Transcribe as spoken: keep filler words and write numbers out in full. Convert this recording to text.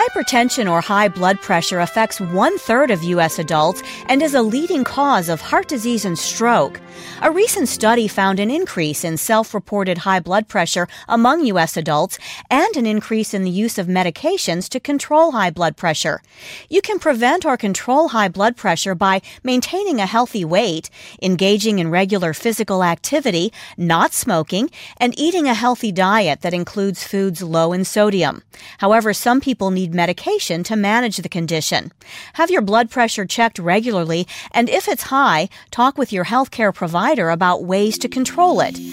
Hypertension or high blood pressure affects one-third of U S adults and is a leading cause of heart disease and stroke. A recent study found an increase in self-reported high blood pressure among U S adults and an increase in the use of medications to control high blood pressure. You can prevent or control high blood pressure by maintaining a healthy weight, engaging in regular physical activity, not smoking, and eating a healthy diet that includes foods low in sodium. However, some people need medication to manage the condition. Have your blood pressure checked regularly, and if it's high, talk with your healthcare provider about ways to control it.